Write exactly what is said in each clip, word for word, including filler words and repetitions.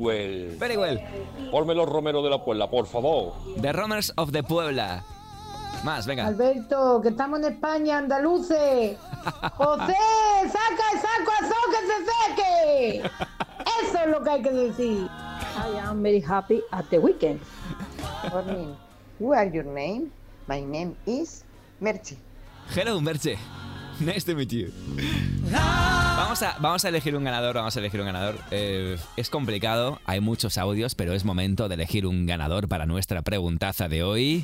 well. Very well. Ponme los Romeros de la Puebla, por favor. The Romers of the Puebla. Más, venga. Alberto, que estamos en España, andaluces. José, saca el saco a so que se seque. Eso es lo que hay que decir. I am very happy at the weekend. Morning. What are your name? My name is Merche. Hello, Merche. Nice to meet you. Vamos a, vamos a elegir un ganador, vamos a elegir un ganador. Eh, es complicado, hay muchos audios, pero es momento de elegir un ganador para nuestra preguntaza de hoy.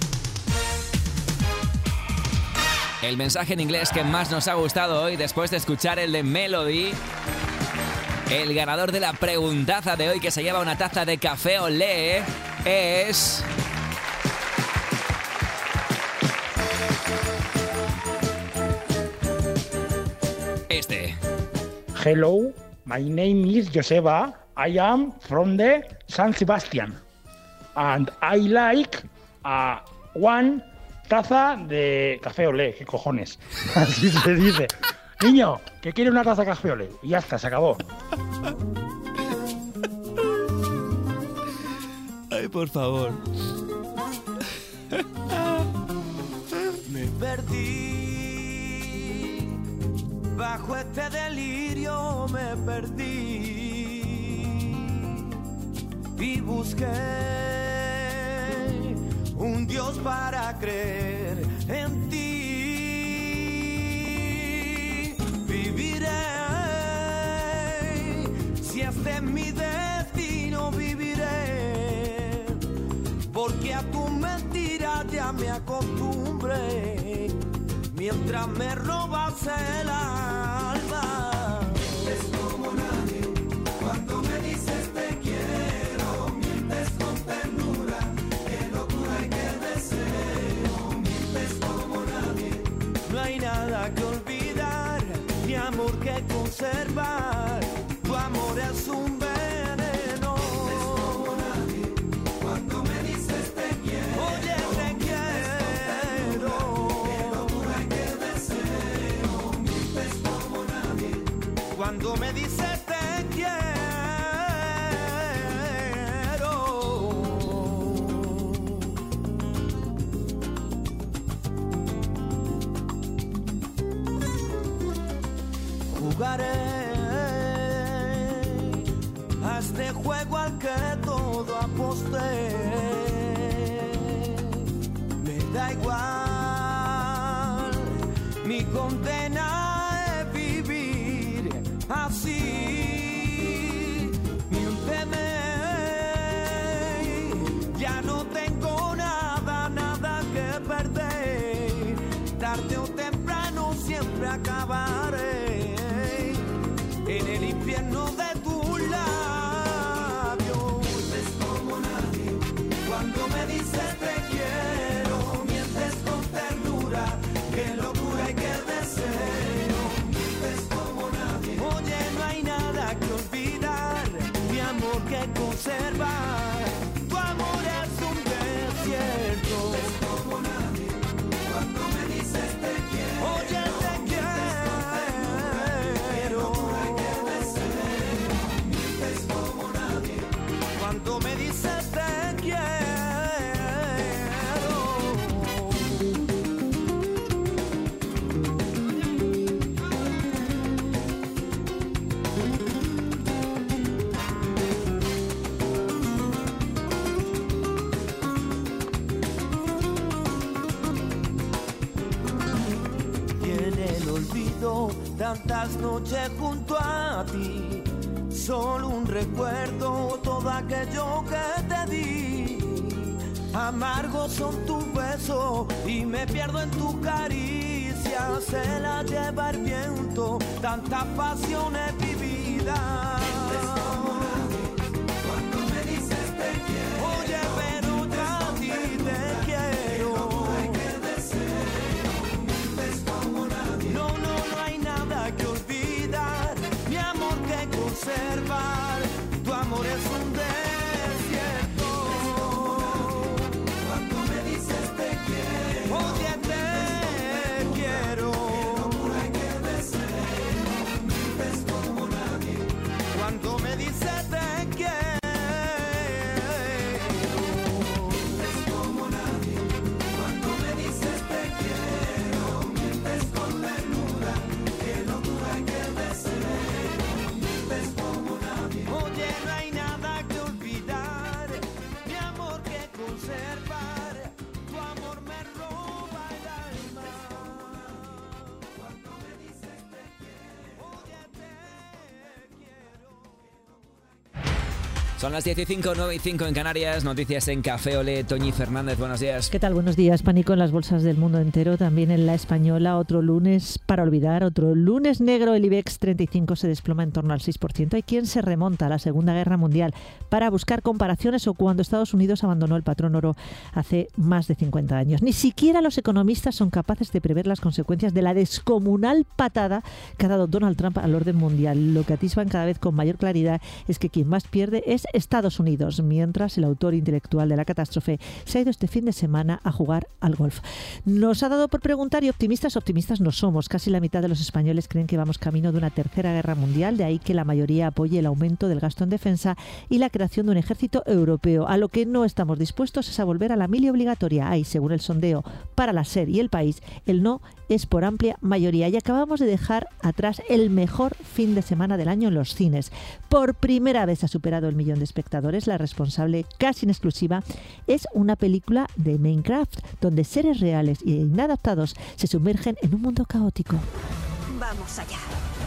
El mensaje en inglés que más nos ha gustado hoy, después de escuchar el de Melody. El ganador de la preguntaza de hoy, que se lleva una taza de café olé, es... este. Hello, my name is Joseba. I am from the San Sebastian. And I like uh, one taza de café olé. ¿Qué cojones? Así se dice. Niño, que quiere una taza de café olé. Y ya está, se acabó. Ay, por favor. Me perdí. Bajo este delirio me perdí. Y busqué un Dios para creer en ti. Viviré, si este es mi destino, viviré, porque a tu mentira ya me acostumbré, mientras me robas el alma. Mientes como nadie, cuando me dices te quiero, mientes con ternura, qué locura y qué deseo, mientes como nadie. No hay nada que olvidar, ni amor que conservar, tu amor es un veneno. Mientes como nadie, cuando me dices te quiero, oye te quiero, qué locura y qué deseo, mientes como nadie, cuando me dices te quiero. Jugaré a este juego al que todo aposté. Me da igual, mi condena es vivir así. Miénteme, ya no tengo nada, nada que perder. Tarde o temprano siempre acabaré en el infierno de tus labios. Mientes como nadie, cuando me dices te quiero, mientes con ternura, qué locura y qué deseo, mientes como nadie. Oye, no hay nada que olvidar, mi amor que conservar, tu amor es un desierto. Mientes como nadie, cuando me dices te quiero, oye te quiero. Cuando me dices te quiero. Y en el olvido tantas noches junto a ti, solo un recuerdo, todo aquello que te di. Amargos son tus besos y me pierdo en tu caricia. Se la lleva el viento, tantas pasiones vividas. Cuando me dices te quiero, oye, pero yo a ti te quiero. Qué deseo, mientes como nadie. No, no, no hay nada que olvidar, mi amor que conservar, tu amor es un desierto. Cuando me dices te quiero, oye te quiero. Qué locura y qué deseo, mientes como nadie. Cuando me dices te Son las diez y cinco, nueve y cinco en Canarias. Noticias en Café Olé. Toñi Fernández, buenos días. ¿Qué tal? Buenos días. Pánico en las bolsas del mundo entero, también en la española. Otro lunes para olvidar, otro lunes negro. El IBEX treinta y cinco se desploma en torno al seis por ciento. Hay quien se remonta a la Segunda Guerra Mundial para buscar comparaciones o cuando Estados Unidos abandonó el patrón oro hace más de cincuenta años. Ni siquiera los economistas son capaces de prever las consecuencias de la descomunal patada que ha dado Donald Trump al orden mundial. Lo que atisban cada vez con mayor claridad es que quien más pierde es Estados Unidos, mientras el autor intelectual de la catástrofe se ha ido este fin de semana a jugar al golf. Nos ha dado por preguntar y optimistas, optimistas no somos. Casi la mitad de los españoles creen que vamos camino de una tercera guerra mundial, de ahí que la mayoría apoye el aumento del gasto en defensa y la creación de un ejército europeo. A lo que no estamos dispuestos es a volver a la mili obligatoria. Ahí, según el sondeo para la SER y El País, el no es por amplia mayoría. Y acabamos de dejar atrás el mejor fin de semana del año en los cines. Por primera vez ha superado el millón de espectadores. La responsable, casi en exclusiva, es una película de Minecraft, donde seres reales e inadaptados se sumergen en un mundo caótico. Vamos allá.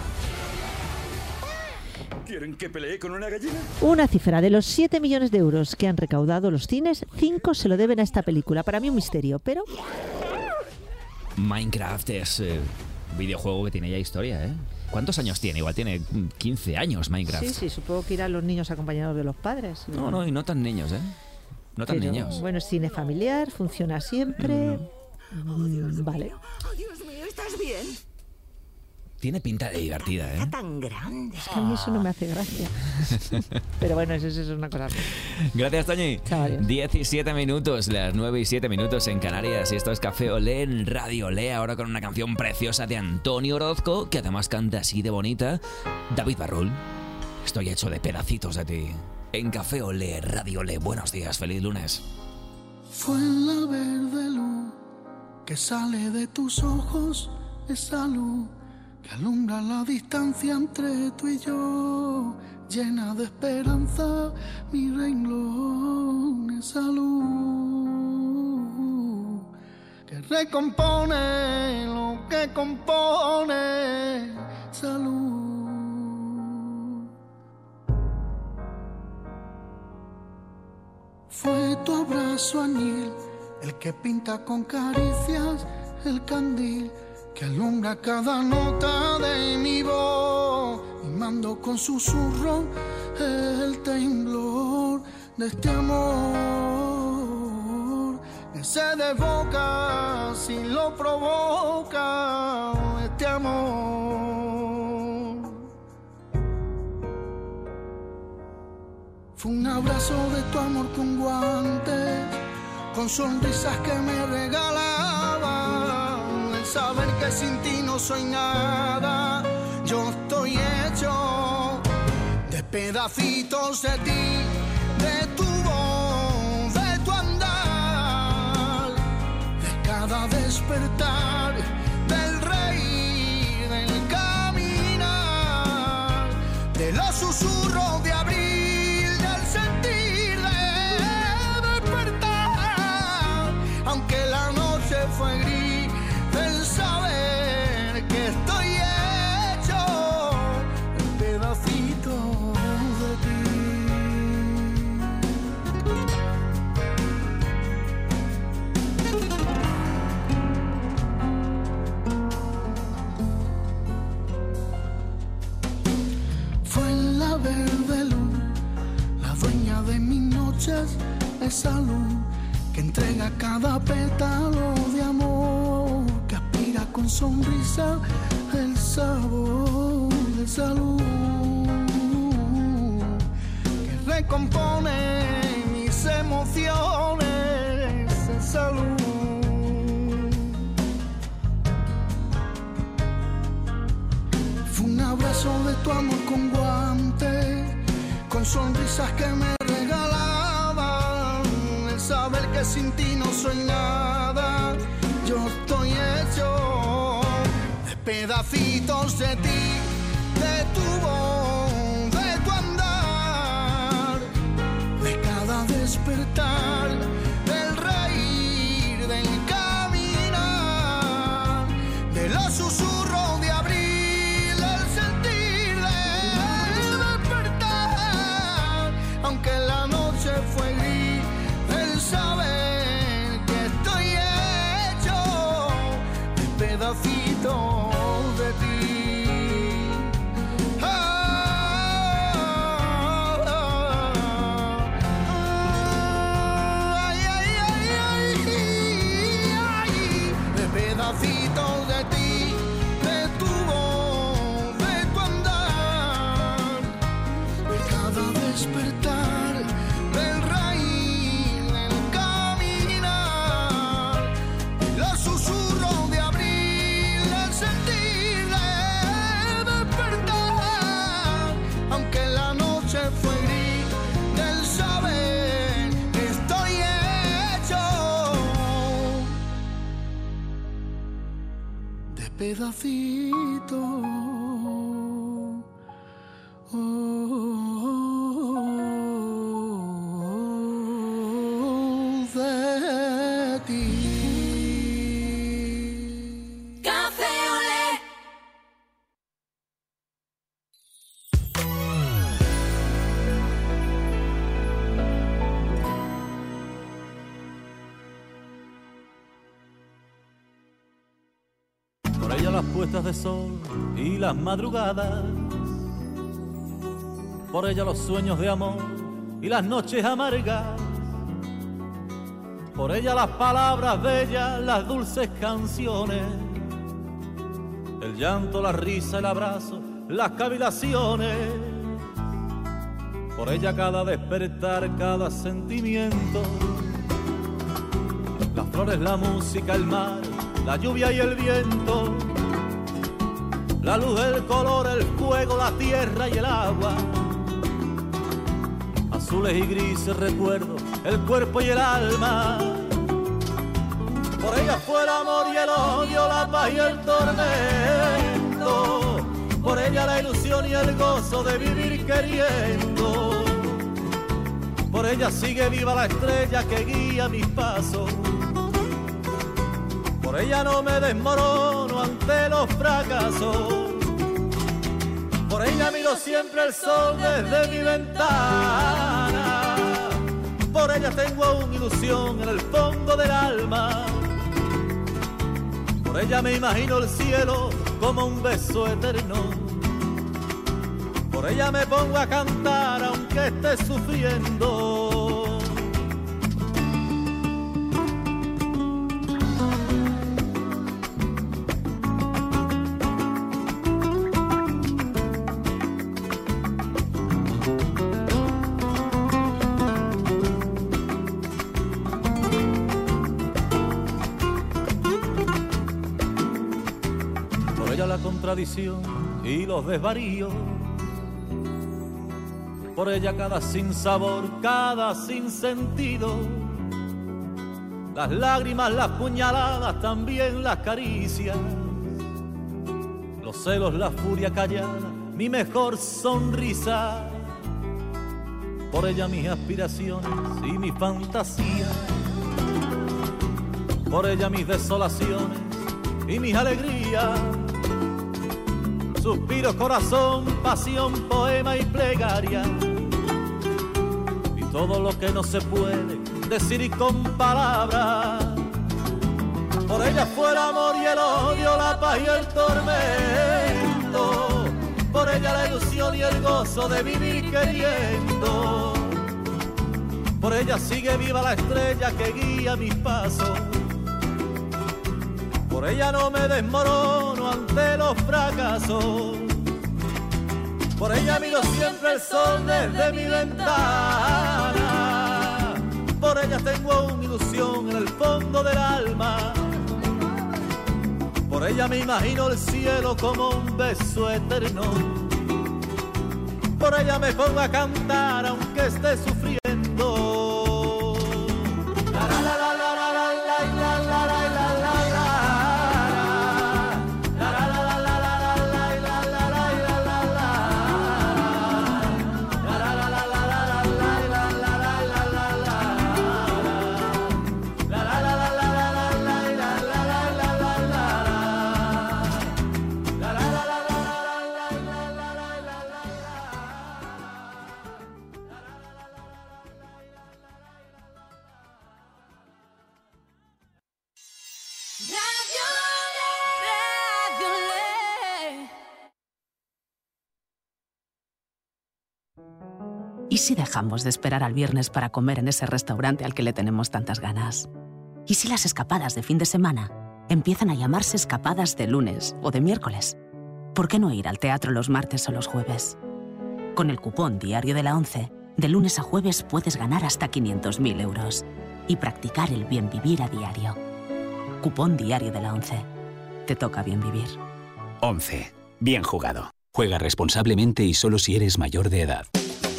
¿Quieren que pelee con una gallina? Una cifra: de los siete millones de euros que han recaudado los cines, cinco se lo deben a esta película. Para mí un misterio, pero... Minecraft es eh, un videojuego que tiene ya historia, ¿eh? ¿Cuántos años tiene? Igual tiene quince años Minecraft. Sí, sí, supongo que irán los niños acompañados de los padres. No, no, y no tan niños, ¿eh? No tan Pero, niños. Bueno, es cine familiar, funciona siempre. Mm, vale. Oh, Dios mío, ¿estás bien? Tiene pinta de divertida, ¿eh? Está tan grande. Es que a mí eso no me hace gracia. Pero bueno, eso, eso es una cosa. Gracias, Toñi. Chavales. diecisiete minutos, las nueve y siete minutos en Canarias. Y esto es Café Olé en Radio Olé, ahora con una canción preciosa de Antonio Orozco, que además canta así de bonita. David Barrul, estoy hecho de pedacitos de ti. En Café Olé, Radio Olé. Buenos días, feliz lunes. Fue la verde luz que sale de tus ojos, esa luz que alumbra la distancia entre tú y yo, llena de esperanza mi renglón, esa luz que recompone lo que compone, esa luz. Fue tu abrazo añil el que pinta con caricias el candil que alumbra cada nota de mi voz, mimando con susurro el temblor de este amor que se desboca si lo provoca este amor. Fue un abrazo de tu amor con guantes, con sonrisas que me regalaban, el saber que sin ti no soy nada. Yo estoy hecho de pedacitos de ti, de tu voz, de tu andar, de cada despertar, del reír, del caminar, de los susurros de abril, del sentir, de despertar, aunque la noche fue gris, del saber que estoy hecho de pedacitos de ti. Fue la verde luz, la dueña de mis noches, esa luz que entrega cada pétalo de amor, que aspira con sonrisa el sabor de salud, que recompone mis emociones, esa luz. Fue un abrazo de tu amor con guantes, con sonrisas que me regalaban, el saber que sin ti no soy nada. Yo estoy hecho de pedacitos de ti, de tu voz, de tu andar, de cada despertar, del reír, del caminar, de los susurros de abril, del sentir, de despertar, aunque la noche fue gris, el saber que estoy hecho de pedacitos de ti. Pedacitos de ti, de tu voz, de tu andar, de cada despertar, del reír, del caminar, los susurros de abril, del sentir, de despertar, aunque la noche fue gris, del saber que estoy hecho pedacito oh, de ti. Café Olé. Por ella las puestas de sol y las madrugadas, por ella los sueños de amor y las noches amargas, por ella las palabras bellas, las dulces canciones, el llanto, la risa, el abrazo, las cavilaciones, por ella cada despertar, cada sentimiento, las flores, la música, el mar, la lluvia y el viento, la luz, el color, el fuego, la tierra y el agua, azules y grises recuerdos, el cuerpo y el alma. Por ella fue el amor y el odio, la paz y el tormento, por ella la ilusión y el gozo de vivir queriendo, por ella sigue viva la estrella que guía mis pasos. Por ella no me desmorono ante los fracasos, por ella miro siempre el sol desde mi ventana, por ella tengo aún ilusión en el fondo del alma, por ella me imagino el cielo como un beso eterno, por ella me pongo a cantar aunque esté sufriendo. Contradicción y los desvaríos, por ella cada sinsabor, cada sinsentido, las lágrimas, las puñaladas, también las caricias, los celos, la furia callada, mi mejor sonrisa, por ella mis aspiraciones y mis fantasías, por ella mis desolaciones y mis alegrías, suspiros, corazón, pasión, poema y plegaria, y todo lo que no se puede decir con palabras. Por ella fue el amor y el odio, la paz y el tormento, por ella la ilusión y el gozo de vivir queriendo, por ella sigue viva la estrella que guía mis pasos. Por ella no me desmorono ante los fracasos, por ella miro siempre el sol desde mi ventana, por ella tengo aún ilusión en el fondo del alma, por ella me imagino el cielo como un beso eterno, por ella me pongo a cantar aunque esté sufriendo. La, la, la, la, la, la, la, la, la, la, la, la. si dejamos de esperar al viernes para comer en ese restaurante al que le tenemos tantas ganas? ¿Y si las escapadas de fin de semana empiezan a llamarse escapadas de lunes o de miércoles? ¿Por qué no ir al teatro los martes o los jueves? Con el cupón Diario de la ONCE, de lunes a jueves puedes ganar hasta quinientos mil euros y practicar el bien vivir a diario. Cupón Diario de la ONCE. Te toca bien vivir. ONCE. Bien jugado. Juega responsablemente y solo si eres mayor de edad.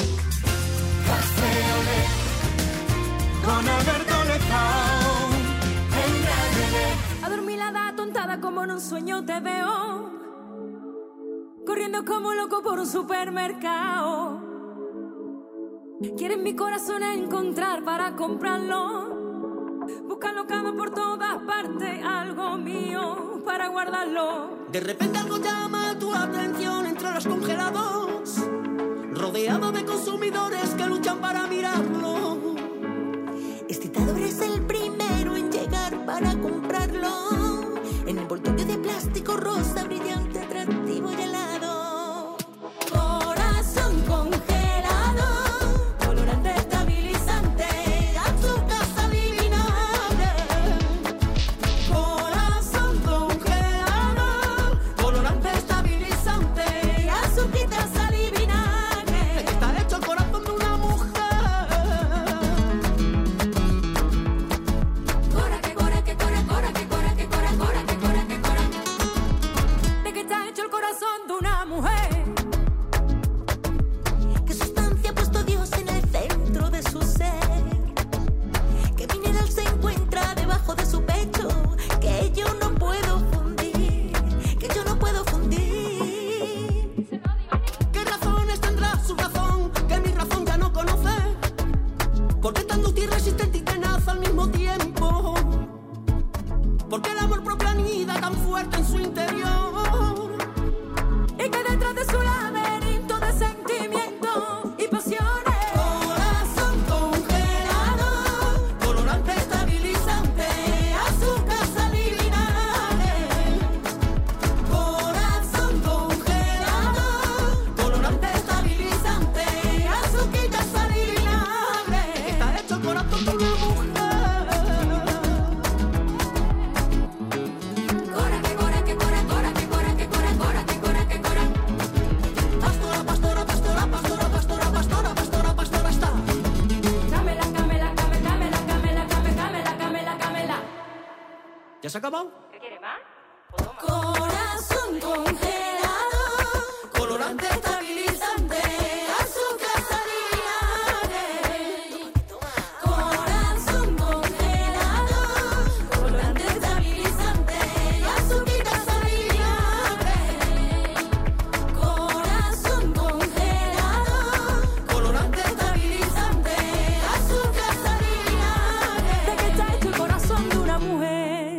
Con Alberto Lezao, en Radio Le. Adormilada, tontada, como en un sueño te veo, corriendo como loco por un supermercado. Quieres mi corazón encontrar para comprarlo, busca locado por todas partes algo mío para guardarlo. De repente algo llama tu atención entre los congelados, rodeado de consumidores que luchan para mirarlo. Excitador es el primero en llegar para comprarlo, en el envoltorio de plástico rosa brillante, atractivo y helado. Corazón congelado, colorante estabilizante, azúcar sal y vinagre. Corazón congelado, colorante estabilizante, azúcar sal y vinagre. Está hecho el corazón de una mujer. Corazón de una mujer. ¿Qué sustancia ha puesto Dios en el centro de su ser? ¿Qué mineral se encuentra debajo de su pecho? Que yo no puedo fundir, que yo no puedo fundir. ¿Qué razones tendrá su razón que mi razón ya no conoce? ¿Por qué tan dulce y resistente y tenaz al mismo tiempo? ¿Por qué el amor propio anida tan fuerte en su interior? Y que detrás de su laberinto de sentimientos y pasiones, corazón congelado, colorante estabilizante, azúcar sal y vinagre. Corazón congelado, colorante estabilizante, azúcar sal y vinagre. Está hecho el corazón de una mujer. ¿Ya se ha acabado? ¿Qué quiere más? Corazón congelado, colorante estabilizante, azúcar sal y vinagre. Corazón congelado, colorante estabilizante, azúcar sal y vinagre. Corazón congelado, colorante estabilizante, azúcar sal y vinagre. ¿De qué está hecho el corazón de una mujer?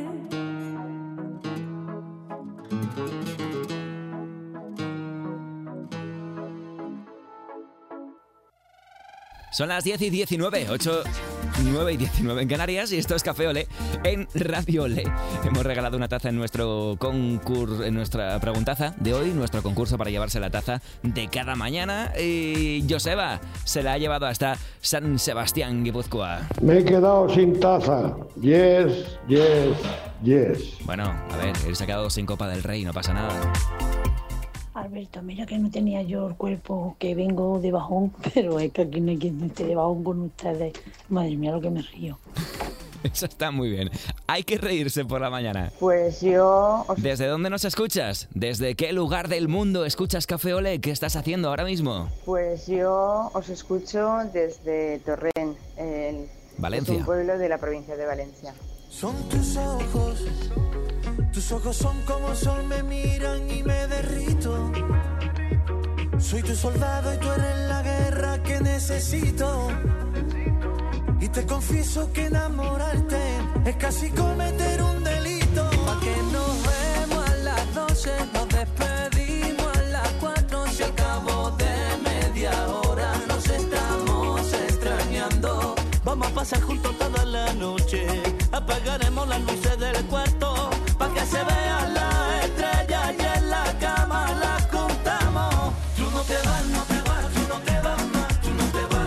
Son las diez y diecinueve, ocho, nueve y diecinueve en Canarias y esto es Café Olé en Radio Olé. Hemos regalado una taza en nuestro concurso, en nuestra preguntaza de hoy, nuestro concurso para llevarse la taza de cada mañana y Joseba se la ha llevado hasta San Sebastián, Guipúzcoa. Me he quedado sin taza. Yes, yes, yes. Bueno, a ver, él se ha quedado sin Copa del Rey, no pasa nada. Alberto, mira que no tenía yo el cuerpo, que vengo de bajón, pero es que aquí no hay quien esté de bajón con ustedes. Madre mía, lo que me río. Eso está muy bien. Hay que reírse por la mañana. Pues yo... Os... ¿Desde dónde nos escuchas? ¿Desde qué lugar del mundo escuchas Café Olé? ¿Qué estás haciendo ahora mismo? Pues yo os escucho desde Torrent, el... Valencia. Es un pueblo de la provincia de Valencia. Son tus ojos, tus ojos son como el sol, me miran y me derrito. Soy tu soldado y tú eres la guerra que necesito. Y te confieso que enamorarte es casi cometer un delito. Pa' que nos vemos a las doce, nos despedimos a las cuatro. Si al cabo de media hora nos estamos extrañando, vamos a pasar juntos toda la noche. Apagaremos las luces del cuarto pa' que se vean las estrellas y en la cama las contamos. Tú no te vas, no te vas, tú no te vas más, tú no te vas.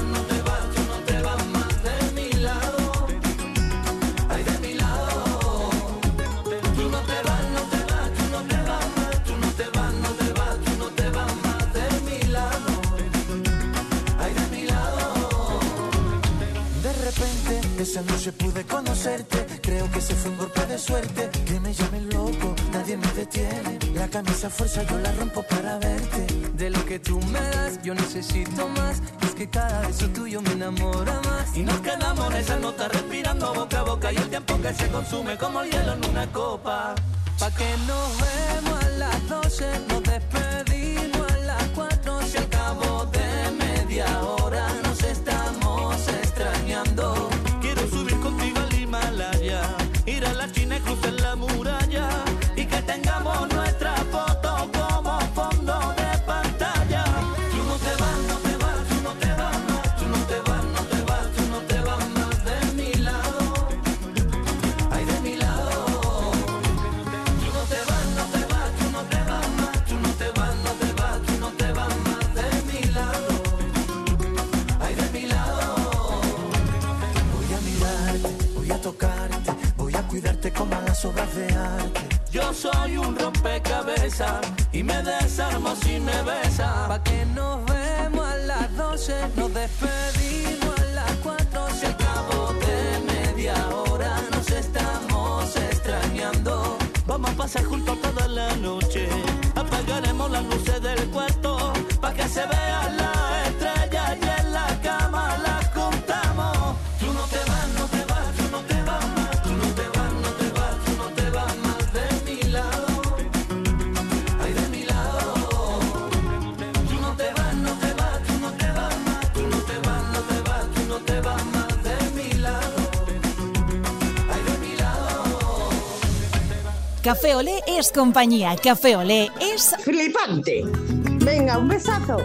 esa noche pude conocerte. Creo que ese fue un golpe de suerte. Que me llamen loco, nadie me detiene. La camisa fuerza yo la rompo para verte. De lo que tú me das, yo necesito más. Es que cada beso tuyo me enamora más. Y nos quedamos en esa nota respirando boca a boca. Y el tiempo que se consume como el hielo en una copa. Pa' que nos vemos a las doce, nos despedimos a las cuatro. Si al cabo de media hora nos estamos extrañando. Quiero subir contigo al Himalaya, ir a la China y cruzar la muralla. Y que tengamos nuestra foto como fondo de pantalla. Tú no te vas, no te vas, tú no te vas más. Tú no te vas, no te vas, tú no te vas más de mi lado. Ay, de mi lado. Tú no te vas, no te vas, tú no te vas más. Tú no te vas, no te vas, tú no te vas más de mi lado. Ay, de mi lado. Voy a mirarte, voy a tocarte, voy a cuidarte como a las obras de arte. Yo soy un rompecabezas y me desarmo si me besas. Pa' que nos vemos a las doce, nos despedimos a las cuatro. Si al cabo de media hora nos estamos extrañando. Vamos a pasar juntos toda la noche, apagaremos las luces del cuarto. Pa' que se vean las estrellas y en la cama las contamos. Tú no te vas, no te vas, tú no te vas más. Tú no te vas, no te vas, tú no te vas más de mi lado. Ay, de mi lado. Tú no te vas, no te vas, tú no te vas más. Tú no te vas, no te vas, tú no te vas más de mi lado. Ay, de mi lado. Café Olé es compañía. Café Olé es flipante. Venga, un besazo.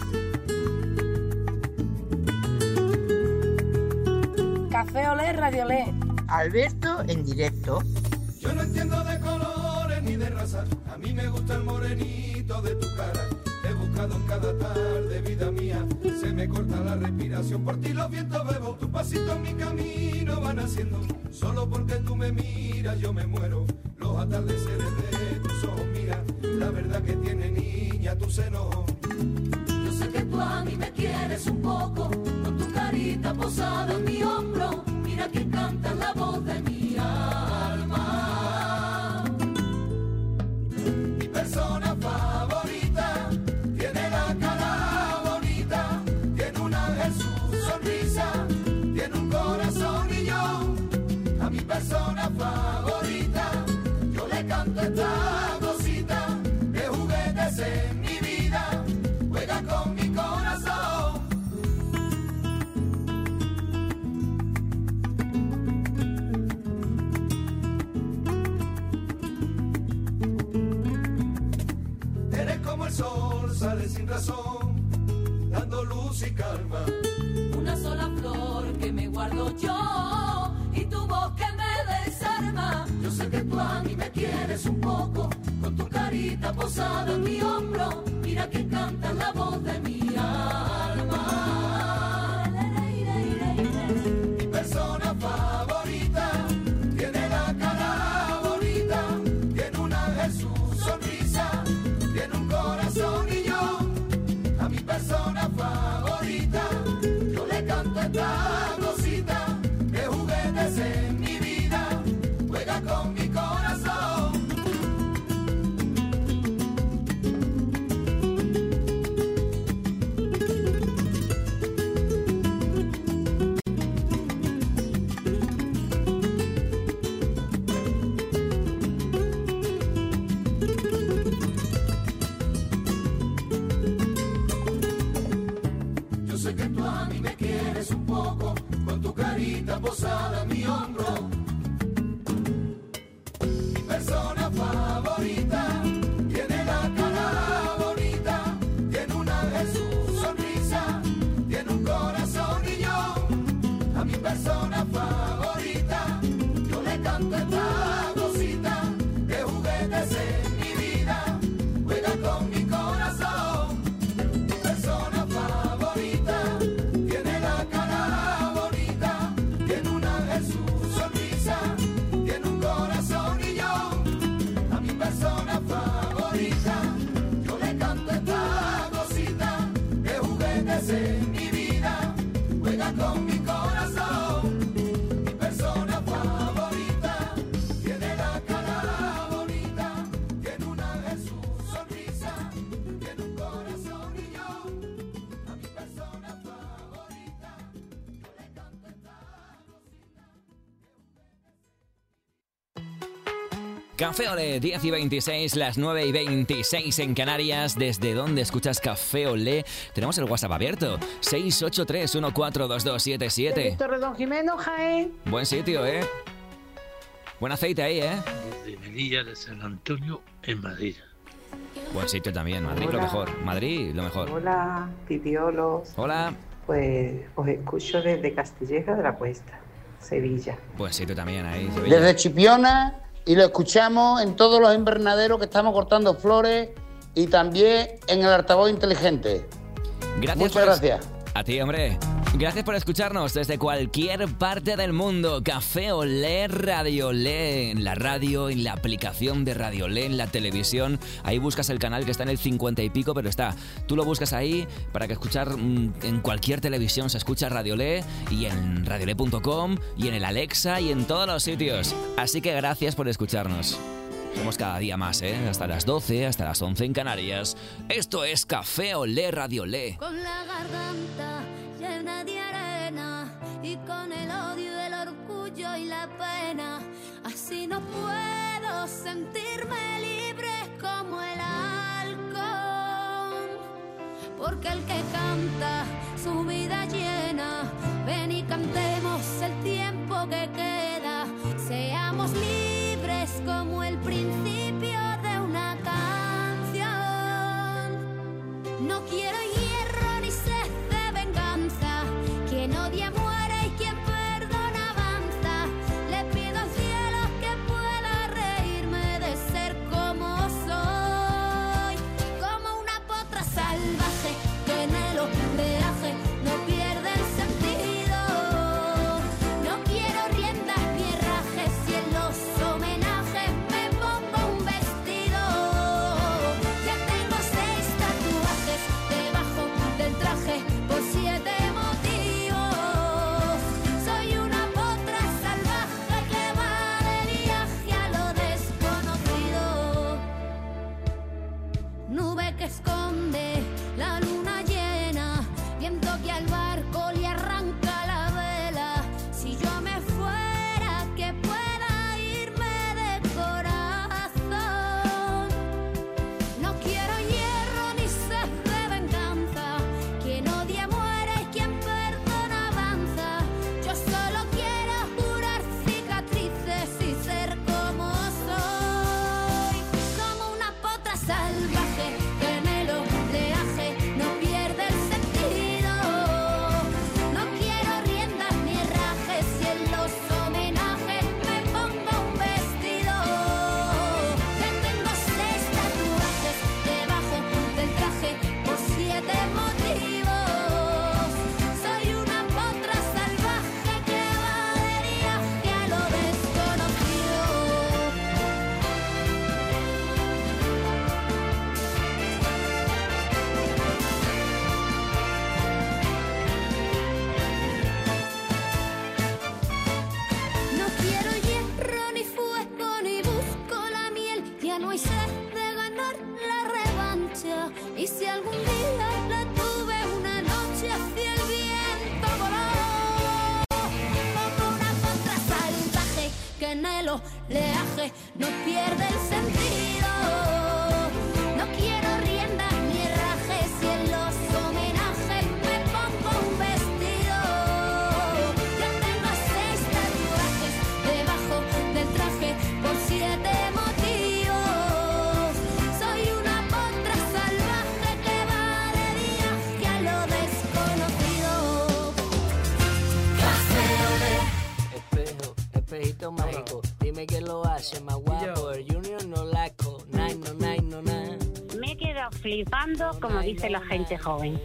Café Olé, Radio Olé. Alberto en directo. Yo no entiendo de colores ni de raza. A mí me gusta el morenito de tu cara. Te he buscado en cada tarde, vida mía. Se me corta la respiración. Por ti los vientos bebo. Tu pasito en mi camino van haciendo. Solo porque tú me miras yo me muero. Los atardeceres de tus ojos, mira. La verdad que tiene niña tu seno. Yo sé que tú a mí me quieres un poco, con tu carita posada en mi hombro. Mira que canta la voz de mi alma. Mi persona favorita tiene la cara bonita, tiene un ángel su sonrisa, tiene un corazón y yo a mi persona favorita yo le canto esta cosita de juguetes en mi vida, juega con mi corazón. Eres como el sol, sale sin razón, dando luz y calma. Una sola flor que me guardo yo y tu voz que me desarma. Yo sé que tú a mí me quieres un poco, con tu carita posada en mi hombro. Mira que canta la voz de mi alma. Mi persona favorita tiene la cara bonita, tiene un ángel su sonrisa, tiene un corazón y yo a mi persona favorita yo le canto esta cosita de juguetes en mi vida, juega con mi corazón. Yo sé que tú a mí me quieres un poco, con tu carita posada en mi hombro. Mi persona favorita tiene la cara bonita, tiene un ángel su sonrisa, tiene un corazón y yo a mi persona favorita yo le canto esta cosita de juguetes en mi vida, juega con mi corazón. Mi persona favorita tiene la cara bonita, tiene un ángel su sonrisa, tiene un corazón y yo Café Olé, diez y veintiséis, las nueve y veintiséis en Canarias. ¿Desde dónde escuchas Café Olé? Tenemos el WhatsApp abierto, seis ocho tres uno cuatro dos dos siete siete. Torredón Jimeno, Jaén. Buen sitio, ¿eh? Buen aceite ahí, ¿eh? Desde Melilla de San Antonio, en Madrid. Buen sitio también, Madrid Hola. lo mejor. Madrid lo mejor. Hola, pipiolos. Hola. Pues os escucho desde Castilleja de la Cuesta, Sevilla. Buen sitio también ahí, Sevilla. Desde Chipiona, y lo escuchamos en todos los invernaderos que estamos cortando flores y también en el altavoz inteligente. Gracias. Muchas por es- gracias. A ti, hombre. Gracias por escucharnos desde cualquier parte del mundo. Café Olé, Radio Olé, en la radio, en la aplicación de Radio Olé, en la televisión. Ahí buscas el canal que está en el cincuenta y pico, pero está. Tú lo buscas ahí para que escuchar mm, en cualquier televisión se escucha Radio Olé, y en radiolé punto com, y en el Alexa, y en todos los sitios. Así que gracias por escucharnos. Somos cada día más, ¿eh? Hasta las doce, hasta las once en Canarias. Esto es Café Olé, Radio Olé. Con la garganta llena de arena y con el odio, el orgullo y la pena. Así no puedo sentirme libre como el halcón. Porque el que canta su vida llena, ven y cantemos el tiempo que queda. Seamos libres como el principio de una canción. No quiero hierro ni sed de venganza. Quien odia muere y quien perdona avanza. Le pido al cielo que pueda reírme de ser como soy. Como una potra salvaje que en el oleaje no pierde el sentido. No quiero riendas ni herrajes y en los homenajes me pongo un vestido. Ya tengo seis tatuajes debajo del traje por siete motivos. Soy una potra salvaje que va de viaje a lo desconocido. Nube que esconde la luna llena, viento que al barco le arranca la vela. Si yo me fuera, que pueda irme de corazón. No quiero hierro ni sed de venganza. Quien odia muere y quien perdona avanza. Yo solo quiero curar cicatrices y ser como soy. Como una potra salvaje que en el oleaje no pierde el sentido. No quiero riendas ni herrajes y en los homenajes me pongo un vestido. Ya tengo seis tatuajes debajo del traje por siete motivos. Soy una potra salvaje que va de viaje a lo desconocido. No quiero hierro ni fuego ni busco la miel. Ya no hay sed de ganar la revancha. Y si algún día la tuve una noche hacia el viento voló. Como una potra salvaje que en el oleaje no pierde el sentido. No quiero riendas ni herrajes y en los homenajes me pongo un vestido. Ya tengo seis tatuajes debajo del traje por siete motivos. Soy una potra salvaje que va de viaje a lo desconocido. Café Olé. Espejo, espejito mágico, dime que lo hace más guapo. El Junior no laco, nine, no, nine, no, nine. Me he quedado flipando, como dice la gente joven.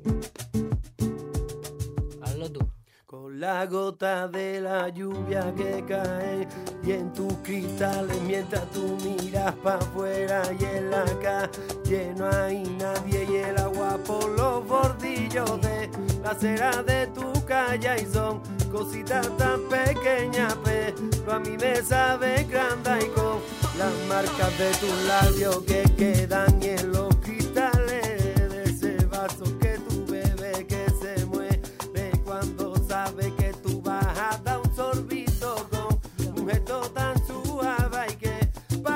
Hazlo tú. Con la gota de la lluvia que cae y en tus cristales mientras tú miras para afuera y en la calle no hay nadie y el agua por los bordillos de la acera de tu calle y son cositas tan pequeñas pero a mí me sabe grande y con las marcas de tus labios que quedan en los cristales de ese vaso que tú bebes que se mueve cuando sabe que tú vas a dar un sorbito con un gesto tan suave y que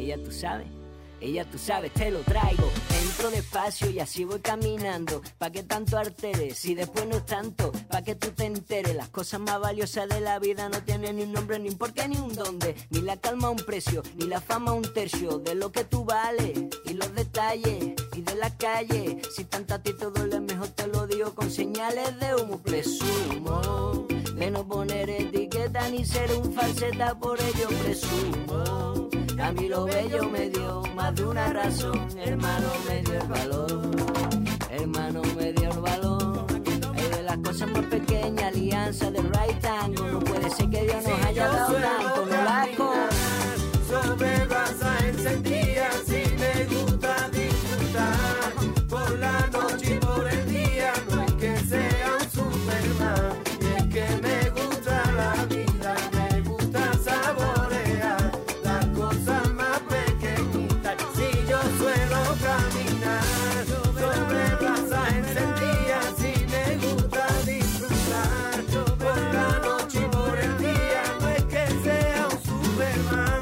ya tú sabes. Ella, tú sabes, te lo traigo. Entro despacio y así voy caminando. ¿Pa' qué tanto alteres? Si después no es tanto, ¿pa' que tú te enteres? Las cosas más valiosas de la vida no tienen ni un nombre, ni un porqué, ni un dónde. Ni la calma un precio, ni la fama un tercio de lo que tú vales. Y los detalles, y de la calle. Si tanto a ti te duele, mejor te lo digo con señales de humo. Presumo de no poner etiqueta ni ser un falseta, por ello presumo. A mí lo bello me dio más de una razón, hermano me dio el valor, hermano me dio el valor. Es de las cosas más pequeñas, alianza de right angle. No puede ser que Dios nos haya dado tanto, no la con. Sobre brasa encendida, si me gusta disfrutar, por la noche y por el día, no es que sea un Superman, y es que me gusta la vida, me gusta saborear las cosas más pequeñitas. Si yo suelo caminar sobre brasa encendida, si me gusta disfrutar, por la noche y por el día, no es que sea un Superman.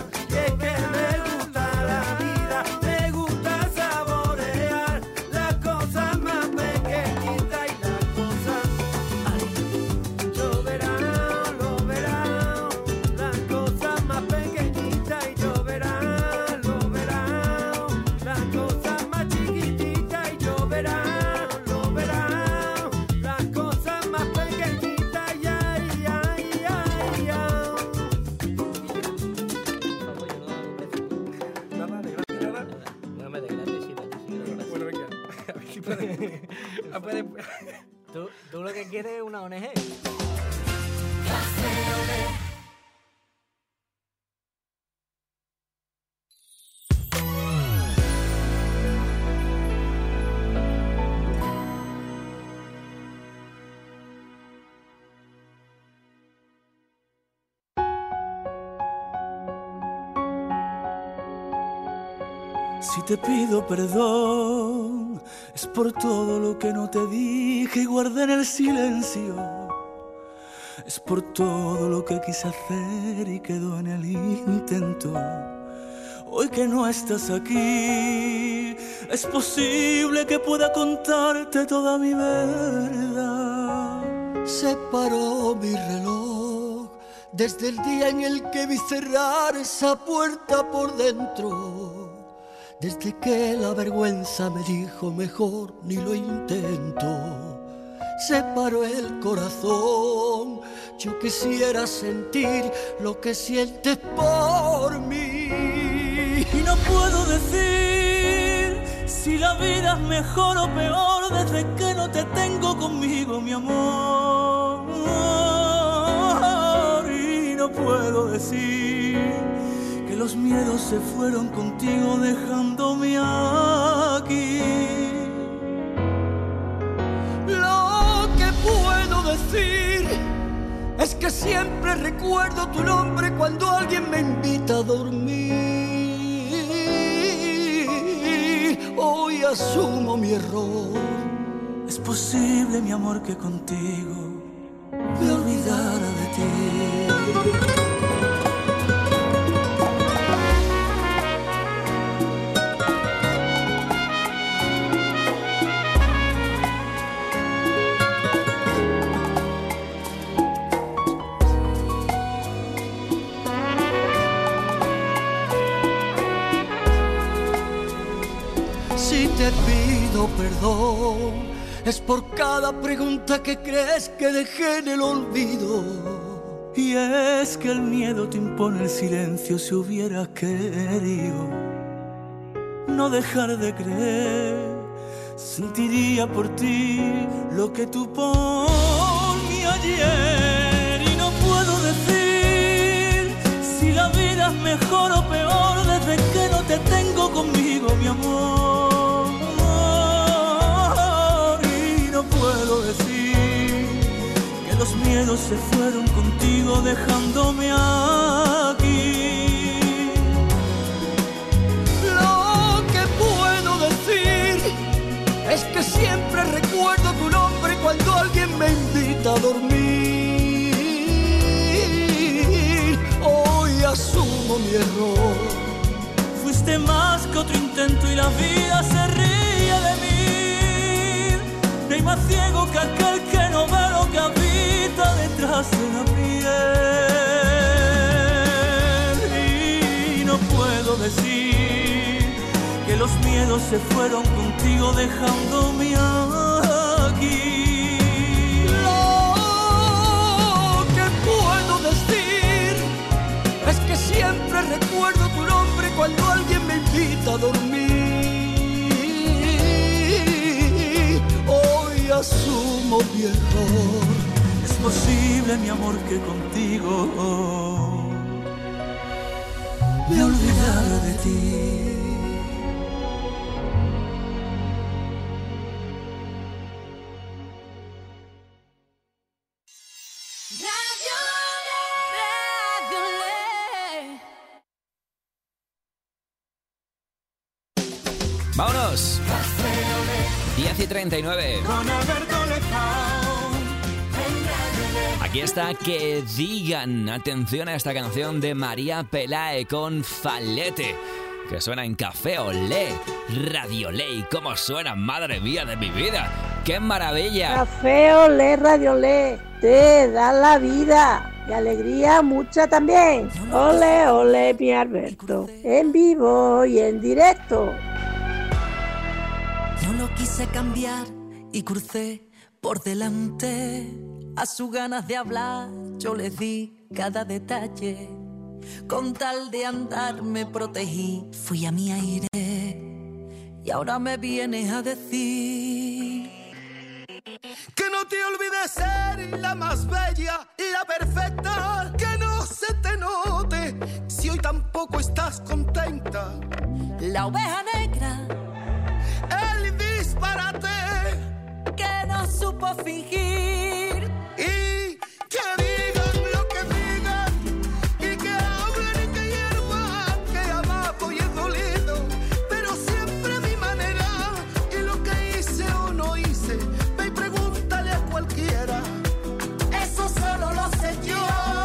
¿Tú, tú lo que quieres es una O N G. Si te pido perdón, es por todo lo que no te dije y guardé en el silencio. Es por todo lo que quise hacer y quedó en el intento. Hoy que no estás aquí, es posible que pueda contarte toda mi verdad. Se paró mi reloj desde el día en el que vi cerrar esa puerta por dentro. Desde que la vergüenza me dijo mejor ni lo intento. Se paró el corazón, yo quisiera sentir lo que sientes por mí. Y no puedo decir si la vida es mejor o peor desde que no te tengo conmigo, mi amor. Y no puedo decir que los miedos se fueron contigo dejándome aquí. Lo que puedo decir es que siempre recuerdo tu nombre cuando alguien me invita a dormir. Hoy asumo mi error. Es posible, mi amor, que contigo me olvidara de ti. Si te pido perdón, es por cada pregunta que crees que dejé en el olvido. Y es que el miedo te impone el silencio. Si hubieras querido no dejar de creer, sentiría por ti lo que tú por mí ayer. Y no puedo decir si la vida es mejor o peor desde que no te tengo conmigo, mi amor. Y no puedo decir que los miedos se fueron contigo dejándome aquí. Lo que puedo decir es que siempre recuerdo tu nombre cuando alguien me invita a dormir. Hoy asumo mi error. este más que otro intento y la vida se ríe de mí. No hay más ciego que aquel que no ve lo que habita detrás de la piel. Y no puedo decir que los miedos se fueron contigo dejándome aquí. Lo que puedo decir es que siempre recuerdo tu nombre cuando alguien me invita a dormir. Hoy asumo mi error. Es posible, mi amor, que contigo me olvidara de ti. ¡Vámonos! diez y treinta y nueve. Aquí está Que Digan. Atención a esta canción de María Pelae con Falete, que suena en Café Olé, Radio Ley. ¿Cómo suena? Madre mía de mi vida. ¡Qué maravilla! Café Olé, Radio Ley, te da la vida. Y alegría mucha también. Ole, ole, mi Alberto. En vivo y en directo. No lo quise cambiar y crucé por delante. A sus ganas de hablar yo les di cada detalle. Con tal de andar me protegí, fui a mi aire. Y ahora me vienes a decir que no te olvides ser la más bella, la perfecta. Que no se te note si hoy tampoco estás contenta. La oveja negra, el disparate que no supo fingir. Y que digan lo que digan, y que hablen y que hiervan, que amado y he dolido, pero siempre a mi manera. Y lo que hice o no hice, ve y pregúntale a cualquiera. Eso solo lo sé yo.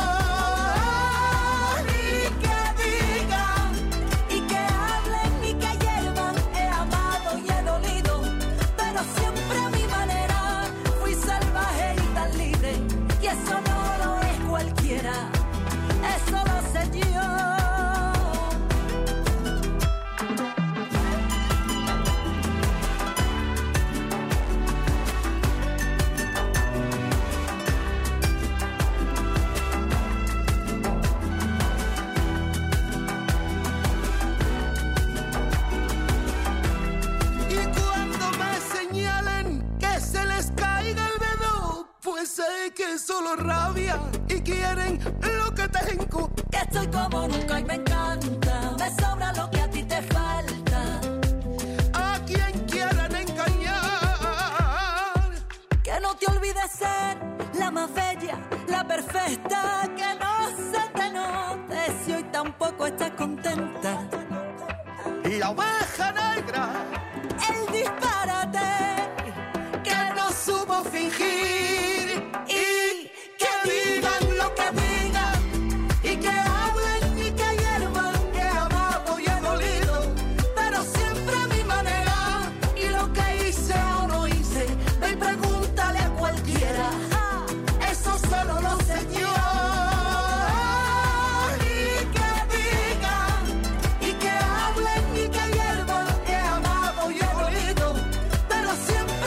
Que solo rabia y quieren lo que tengo. Que estoy como nunca y me encanta. Me sobra lo que a ti te falta. A quien quieran engañar. Que no te olvides ser la más bella, la perfecta. Que no se te note si hoy tampoco estás contenta. La oveja negra, el disparate que no supo fingir. Y que digan lo que digan, y que hablen y que hiervan, que he amado y he dolido, pero siempre a mi manera. Y lo que hice o no hice, ve y pregúntale a cualquiera. Eso solo lo sé yo. Y que digan, y que hablen y que hiervan, que he amado y he dolido, pero siempre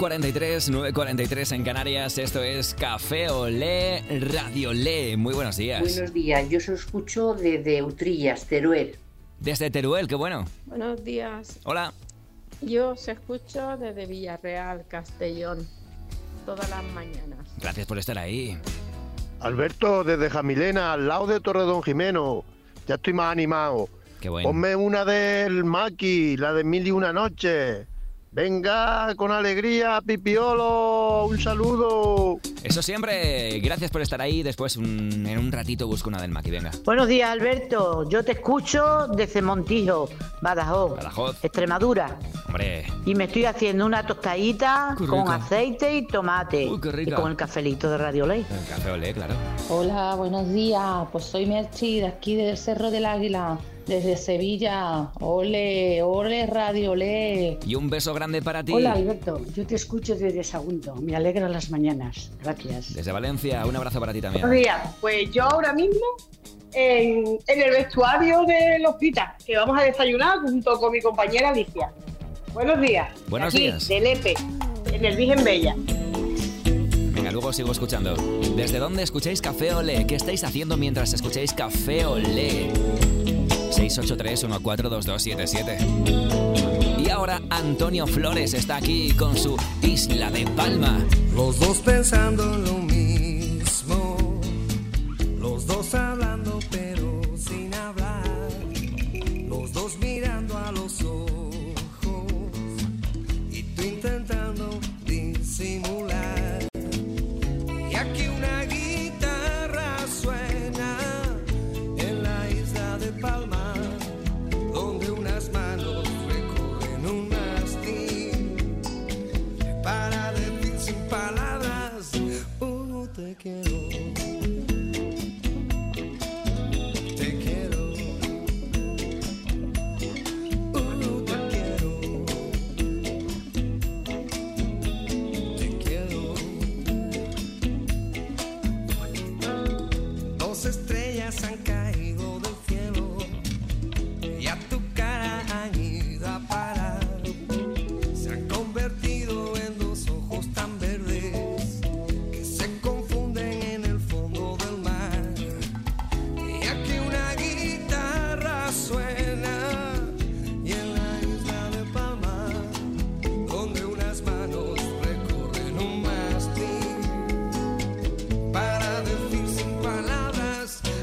cuarenta y tres, nueve cuarenta y tres en Canarias. Esto es Café Olé, Radio Olé. Muy buenos días. Buenos días, yo os escucho desde Utrillas, Teruel. Desde Teruel, qué bueno. Buenos días. Hola. Yo os escucho desde Villarreal, Castellón, todas las mañanas. Gracias por estar ahí. Alberto, desde Jamilena, al lado de Torredón Jimeno. Ya estoy más animado. Qué bueno. Ponme una del Maki, la de Mil y una noche. Venga, con alegría, Pipiolo, un saludo. Eso siempre, gracias por estar ahí. Después un, en un ratito busco una del Maki, venga. Buenos días, Alberto. Yo te escucho desde Montijo, Badajoz, Badajoz. Extremadura. Hombre. Y me estoy haciendo una tostadita Qué con rica. aceite y tomate. Uy, qué rica. Y con el cafelito de Radio Ley. El Café Olé, claro. Hola, buenos días. Pues soy Merchi, de aquí del Cerro del Águila, desde Sevilla. Ole, ole, Radio Olé. Y un beso grande para ti. Hola, Alberto. Yo te escucho desde Sagunto. Me alegra las mañanas. Gracias. Desde Valencia, un abrazo para ti también. Buenos días. Pues yo ahora mismo en, en el vestuario del hospital, que vamos a desayunar junto con mi compañera Alicia. Buenos días. Buenos Aquí, días. de Lepe, en el Virgen Bella. Venga, luego sigo escuchando. ¿Desde dónde escucháis Café Olé? ¿Qué estáis haciendo mientras escucháis Café Olé? seis ocho tres uno cuatro dos dos siete siete. Y ahora Antonio Flores está aquí con su Isla de Palma. Los dos pensando en lo mismo, los dos hablando pero sin hablar, los dos mirando a los ojos y tú intentando disimular. Y aquí una guitarra suena en la isla de Palma, donde unas manos recorren un mastín para decir sin palabras, oh, te quiero, te quiero, oh, te quiero, te quiero. Dos estrellas han caído del cielo y a tu cara han ido a parar. Se han convertido en dos ojos tan verdes que se confunden en el fondo del mar. Y aquí una guitarra suena y en la isla de Palma, donde unas manos recorren un mastín para decir sin palabras,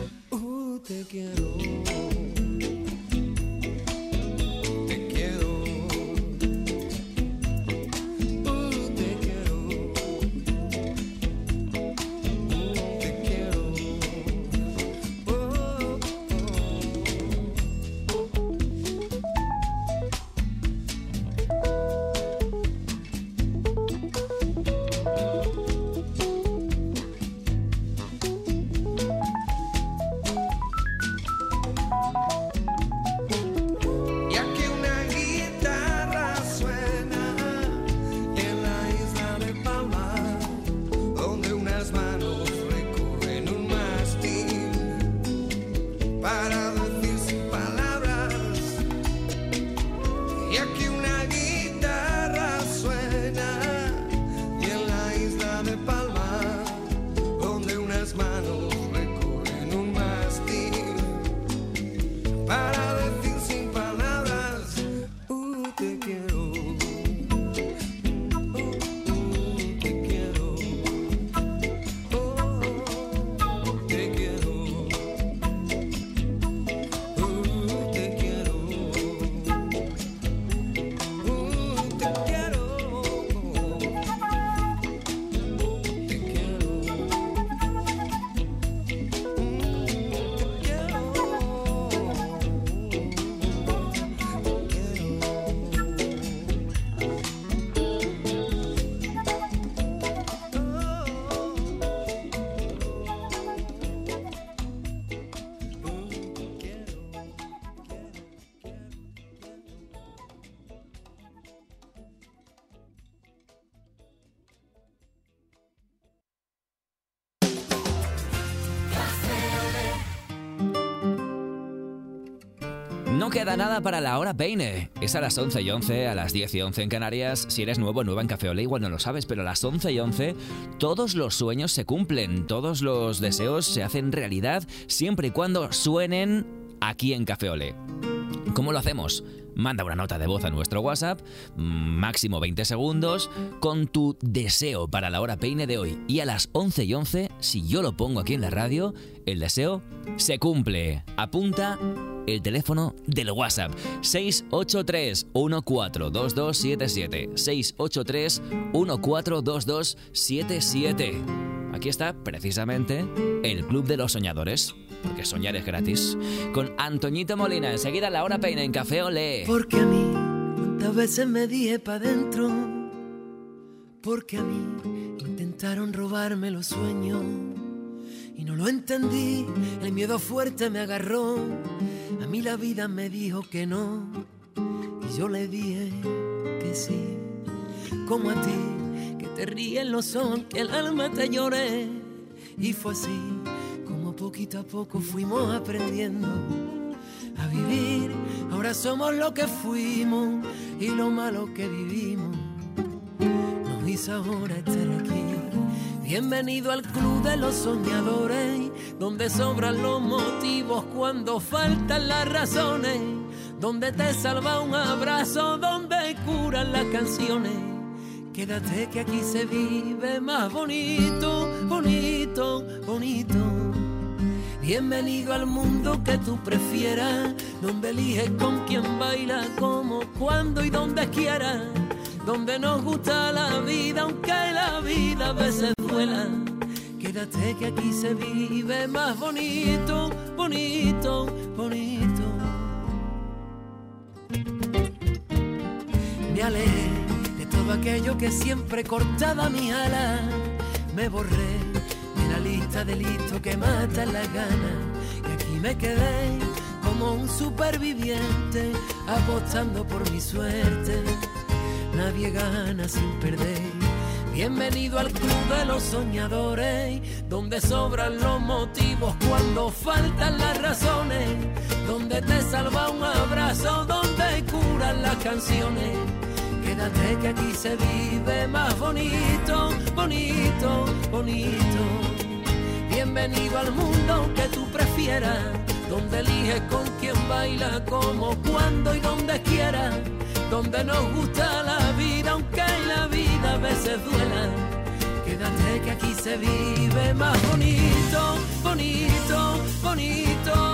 No queda nada para la hora peine. Es a las once y once, a las diez y once en Canarias. Si eres nuevo, nueva en Café Olé, igual no lo sabes, pero a las once y once todos los sueños se cumplen, todos los deseos se hacen realidad, siempre y cuando suenen aquí en Café Olé. ¿Cómo lo hacemos? Manda una nota de voz a nuestro WhatsApp, máximo veinte segundos, con tu deseo para la hora peine de hoy. Y a las once y once, si yo lo pongo aquí en la radio, el deseo se cumple. Apunta el teléfono del WhatsApp: seis ocho tres, uno cuatro dos dos siete siete. seis ocho tres, uno cuatro dos dos siete siete. Aquí está precisamente el Club de los Soñadores, porque soñar es gratis, con Antoñito Molina. Enseguida la hora peine en Café Olé. Porque a mí cuántas veces me dije pa' dentro, porque a mí intentaron robarme los sueños y no lo entendí, el miedo fuerte me agarró, a mí la vida me dijo que no y yo le dije que sí, como a ti que te ríen los ojos, que el alma te lloré, y fue así como poquito a poco fuimos aprendiendo a vivir. Ahora somos lo que fuimos y lo malo que vivimos nos hizo ahora estar aquí. Bienvenido al Club de los Soñadores, donde sobran los motivos cuando faltan las razones, donde te salva un abrazo, donde curan las canciones. Quédate que aquí se vive más bonito, bonito, bonito. Bienvenido al mundo que tú prefieras, donde eliges con quién baila, cómo, cuándo y donde quieras, donde nos gusta la vida, aunque la vida a veces duela. Quédate que aquí se vive más bonito, bonito, bonito. Me alejé de todo aquello que siempre cortaba mi ala, me borré de la lista de listos que matan las ganas, y aquí me quedé como un superviviente apostando por mi suerte. Nadie gana sin perder. Bienvenido al Club de los Soñadores, donde sobran los motivos cuando faltan las razones, donde te salva un abrazo, donde curan las canciones. Quédate que aquí se vive más bonito, bonito, bonito. Bienvenido al mundo que tú prefieras, donde eliges con quién baila, cómo, cuándo y donde quieras, donde nos gusta la vida, aunque la vida a veces duela. Quédate que aquí se vive más bonito, bonito, bonito.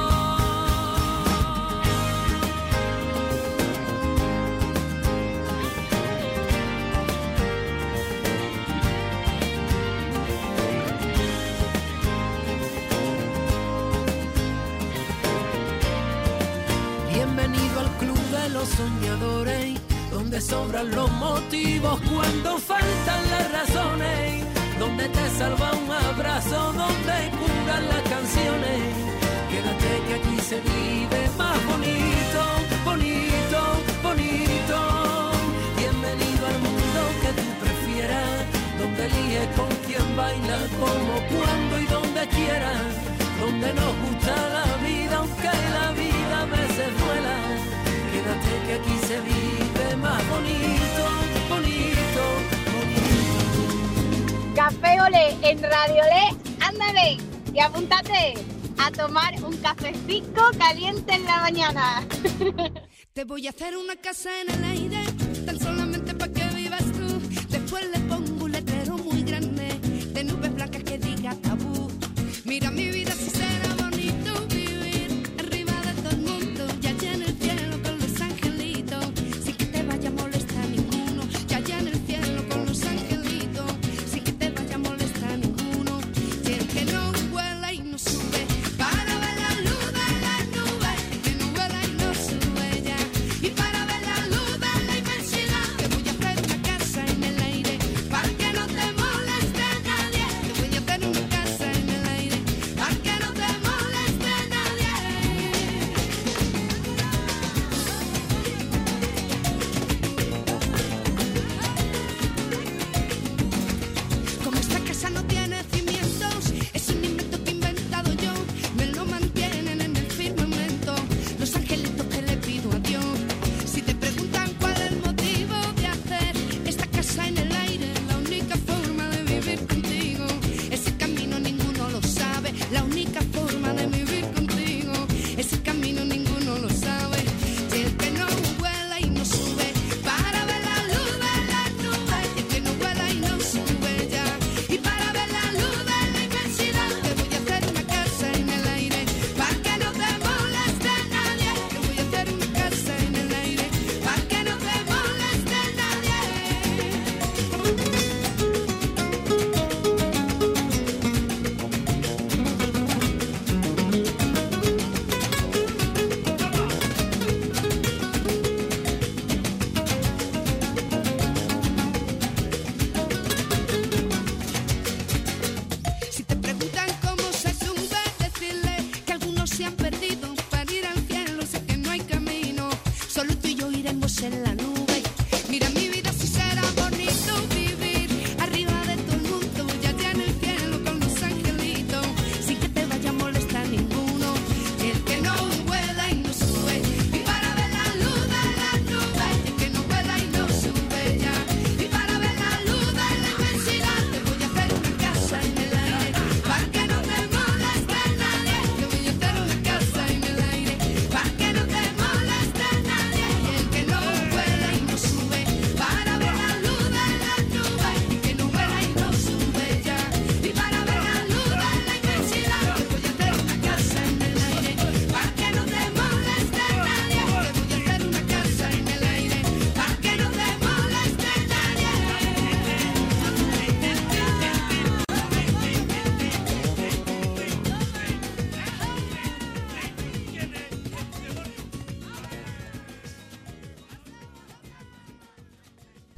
Bienvenido al Club de los Soñadores, donde sobran los motivos cuando faltan las razones, donde te salva un abrazo, donde curan las canciones. Quédate que aquí se vive más bonito, bonito, bonito. Bienvenido al mundo que tú prefieras, donde eliges con quién baila, cómo, cuándo y donde quieras, donde nos gusta la vida, aunque la vida a veces duela. Quédate que aquí se vive más bonito, bonito, bonito. Café Olé en Radio Olé, ándale y apúntate a tomar un cafecito caliente en la mañana. Te voy a hacer una casa en el aire, tan solamente para que vivas tú. Después le pongo un letrero muy grande, de nubes blancas que diga tabú. Mira mi vida, si será bonito vivir arriba de todo el mundo, y allá en el cielo con los angelitos, sin que te vaya a molestar ninguno. Y allá en el cielo con los angelitos, sin que te vaya a molestar ninguno. Y el que no vuela y no sube, para ver la luz de la nube, que no vuela y no sube ya. Y para ver la luz de la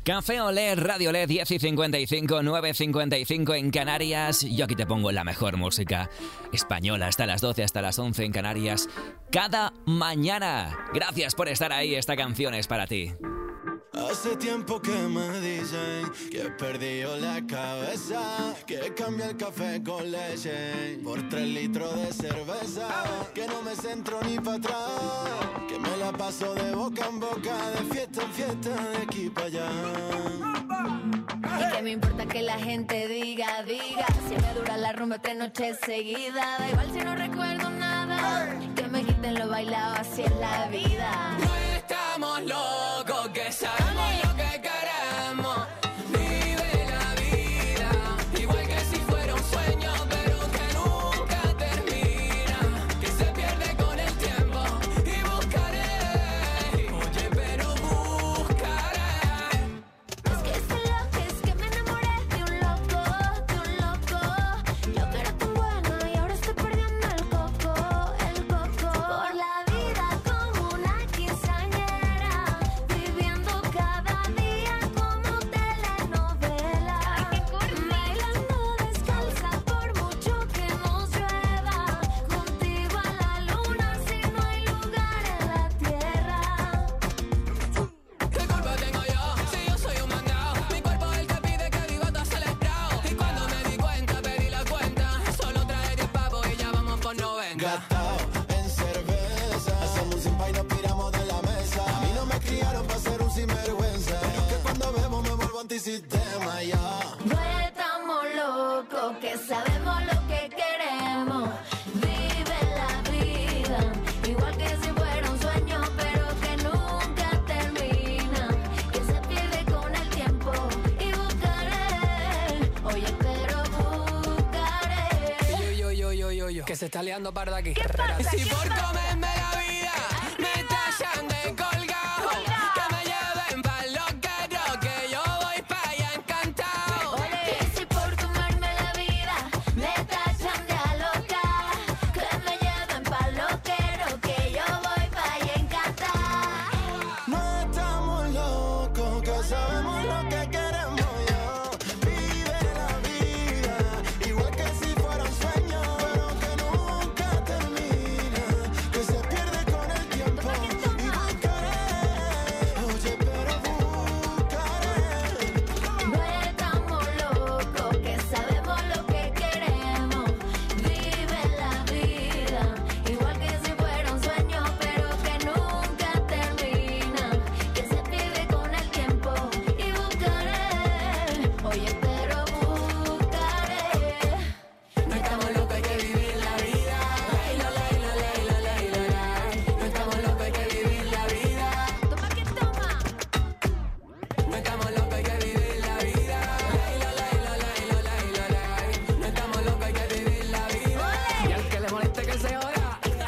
Café Olé, Radio Olé, diez y cincuenta y cinco, nueve y cincuenta y cinco en Canarias. Yo aquí te pongo la mejor música española hasta las doce, hasta las once en Canarias, cada mañana. Gracias por estar ahí, esta canción es para ti. Hace tiempo que me dicen que he perdido la cabeza, que cambia el café con leche por tres litros de cerveza, que no me centro ni para atrás, que me la paso de boca en boca, de fiesta en fiesta, de aquí para allá. Y que me importa que la gente diga, diga, si me dura la rumba tres noches seguidas, da igual si no recuerdo nada, que me quiten lo bailado, así es la vida. No estamos locos, que sabemos lo que queremos. Vive la vida, igual que si fuera un sueño, pero que nunca termina, que se pierde con el tiempo. Y buscaré, oye, pero buscaré. Es que ese loco, es que me enamoré de un loco, de un loco. Yo que era tan buena y ahora estoy perdiendo el coco, el coco. Por la vida como una quinceañera, viviendo cada día como telenovela. Bailando descalza por mucho que nos llueva, contigo a la luna si no hay lugar en la tierra. ¿Qué culpa tengo yo? Si yo soy un mandado, mi cuerpo es el que pide que viva todo acelerado. Y cuando me di cuenta, pedí la cuenta, solo traje diez pavos y ya vamos por noventa. Gastado en cerveza, hacemos un sin y nos piramos de la mesa. A mí no me criaron para ser un sinvergüenza, pero es que cuando bebo me vuelvo antisistema, ya. No estamos locos, que sabemos lo que queremos. Vive la vida, igual que si fuera un sueño, pero que nunca termina, que se pierde con el tiempo. Y buscaré, oye, pero buscaré. Yo, yo, yo, yo, yo, yo, que se está liando parda aquí. ¿Qué pasa? Y si ¿Qué por pasa? comerme la vida me tallan de colgado, que me lleven pa'l loquero, que yo voy pa' allá encantado. Y si por tomarme la vida me tachan de loca, que me lleven pa'l loquero, que yo voy pa' allá encantar. No estamos locos, que sabemos lo que queremos yo. Vive la vida, igual que si fuera un sueño, pero que nunca termina, que se pierde con el tiempo. Y buscaré, oye, pero buscaré. No estamos locos, que sabemos lo que queremos. Vive la vida, igual que si fuera un sueño, pero que nunca termina, que se pierde con el tiempo. Y buscaré, oye, pero buscaré. No estamos locos, hay que vivir la vida. Laila, laila, laila, laila, laila. No estamos locos, hay que vivir la vida. Toma que toma. No estamos locos, hay que vivir la vida. Laila, laila, laila, laila, laila. No estamos locos, hay que vivir la vida. Y al que le moleste que se joda.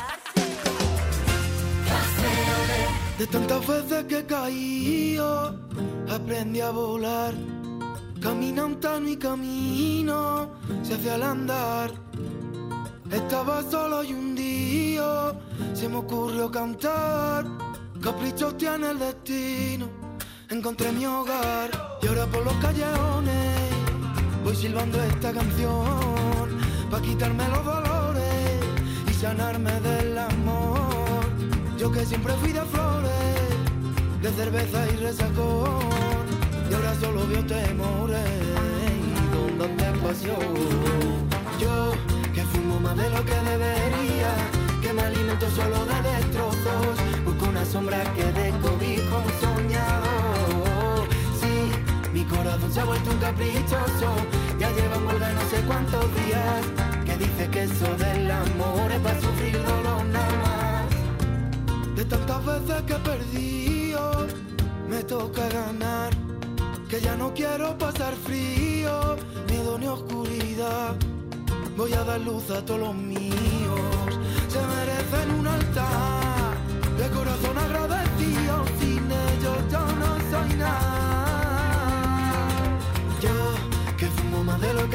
De tantas veces que he caído, aprendí a volar. Camina un y camino, se hace al andar. Estaba solo y un día se me ocurrió cantar. Caprichos tiene el destino, encontré mi hogar. Y ahora por los callejones voy silbando esta canción, pa' quitarme los dolores y sanarme del amor. Yo que siempre fui de flores, de cerveza y resacón, y ahora solo veo temores con donde pasó. Yo que fumo más de lo que debería, que me alimento solo de destrozos, busco una sombra que de cobijo un soñador. Sí, mi corazón se ha vuelto un caprichoso, ya lleva en huelga no sé cuántos días, que dice que eso del amor es para sufrir dolor nada más. De tantas veces que he perdido, me toca ganar, que ya no quiero pasar frío, miedo ni oscuridad. Voy a dar luz a todos los míos, se merecen un altar de corazón agradecido, sin ellos yo no soy nada. Yo que fumo más de lo que